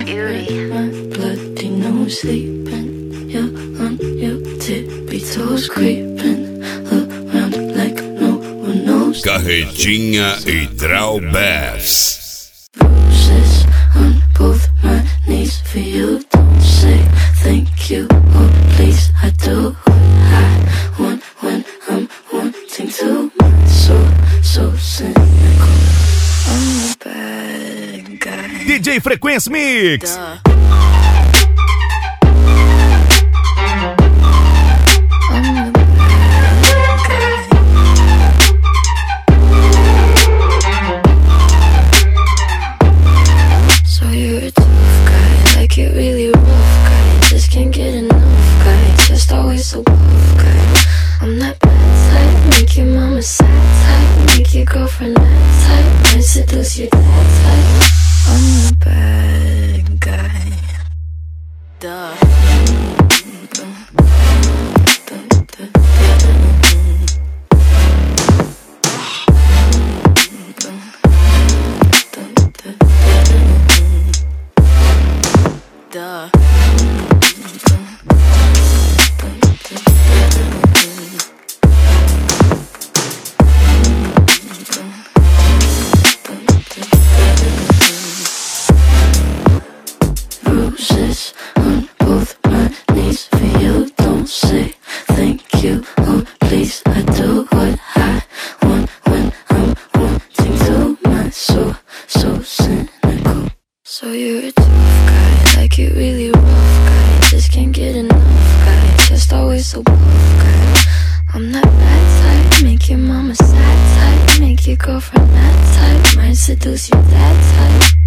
beauty. My bloody nose sleeping. You're on your tippy toes creeping around like no one knows. Carretinha e Drawbass. Bruises on both my knees for you. Don't say thank you or please. I do what I want when I'm wanting to. My soul so cynical. I'm a bad guy. DJ Frequência Mix. You're really rough guy, just can't get enough guy, just always so buff guy. I'm that bad type, make your mama sad type, make your girlfriend that type, might seduce your dad type. I'm the bad guy. Duh. Duh. Bruises on both my knees for you. Don't say thank you or please. I do what I want when I'm wanting to. My soul so cynical. So you're a tough guy, like you really rough guy, just can't get enough guy, just always so buff guy. I'm that bad type, make your mama sad type, make your girlfriend that type, might seduce your dad type.